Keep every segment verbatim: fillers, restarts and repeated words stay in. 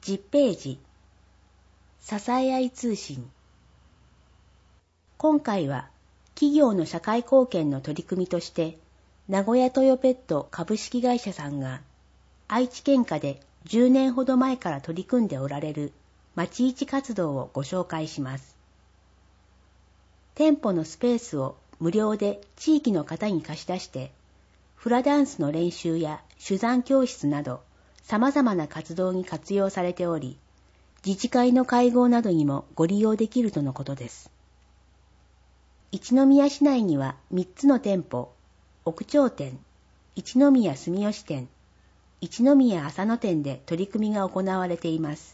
じゅっページ、支え合い通信。今回は企業の社会貢献の取り組みとして、名古屋トヨペット株式会社さんが愛知県下でじゅうねんほど前から取り組んでおられる町市活動をご紹介します。店舗のスペースを無料で地域の方に貸し出して、フラダンスの練習や手山教室など様々な活動に活用されており、自治会の会合などにもご利用できるとのことです。一宮市内にはみっつの店舗、奥町店、一宮住吉店、一宮浅野店で取り組みが行われています。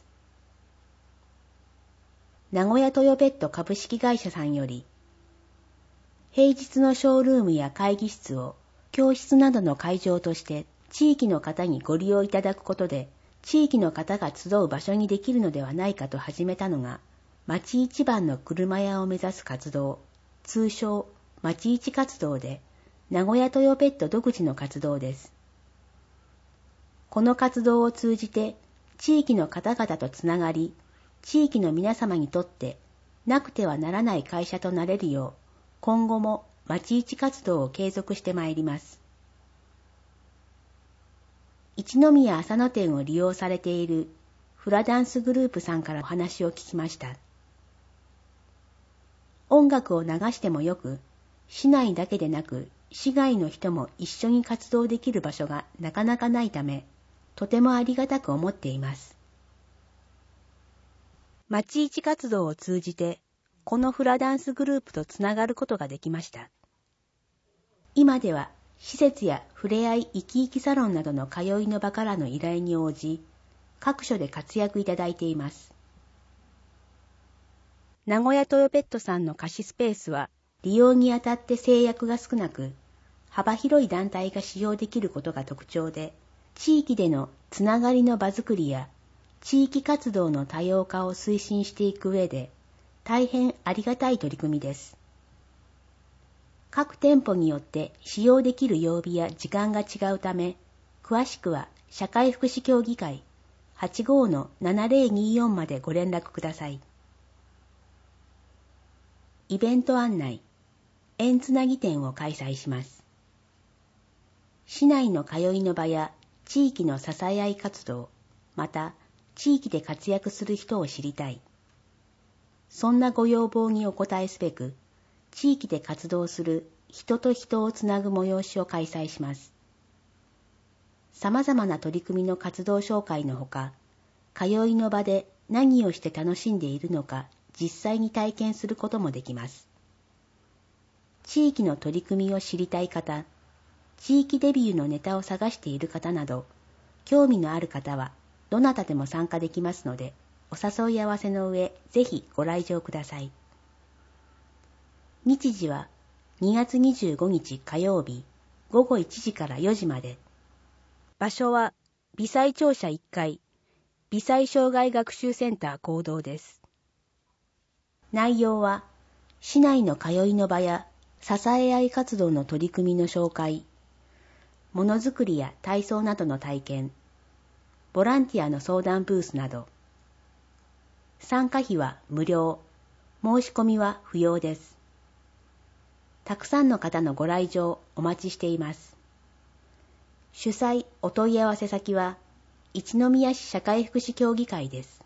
名古屋トヨペット株式会社さんより、平日のショールームや会議室を教室などの会場として地域の方にご利用いただくことで、地域の方が集う場所にできるのではないかと始めたのが、町一番の車屋を目指す活動、通称町市活動で、名古屋トヨペット独自の活動です。この活動を通じて、地域の方々とつながり、地域の皆様にとってなくてはならない会社となれるよう、今後も町市活動を継続してまいります。一宮浅野店を利用されているフラダンスグループさんからお話を聞きました。音楽を流してもよく、市内だけでなく市外の人も一緒に活動できる場所がなかなかないため、とてもありがたく思っています。町市活動を通じて、このフラダンスグループとつながることができました。今では施設やふれあい生き生きサロンなどの通いの場からの依頼に応じ、各所で活躍いただいています。名古屋トヨペットさんの貸しスペースは利用にあたって制約が少なく、幅広い団体が使用できることが特徴で、地域でのつながりの場づくりや地域活動の多様化を推進していく上で、大変ありがたい取り組みです。各店舗によって使用できる曜日や時間が違うため、詳しくは社会福祉協議会 はちごーのななぜろによん までご連絡ください。イベント案内、縁つなぎ展を開催します。市内の通いの場や地域の支え合い活動、また地域で活躍する人を知りたい。そんなご要望にお応えすべく、地域で活動する人と人をつなぐ催しを開催します。様々な取り組みの活動紹介のほか、通いの場で何をして楽しんでいるのか実際に体験することもできます。地域の取り組みを知りたい方、地域デビューのネタを探している方など、興味のある方はどなたでも参加できますので、お誘い合わせの上、ぜひご来場ください。日時はにがつにじゅうごにち火曜日ごごいちじからよじまで。場所は微細庁舎いっかい、微細障害学習センター講堂です。内容は市内の通いの場や支え合い活動の取り組みの紹介、ものづくりや体操などの体験、ボランティアの相談ブースなど。参加費は無料、申し込みは不要です。たくさんの方のご来場お待ちしています。主催お問い合わせ先は一宮市社会福祉協議会です。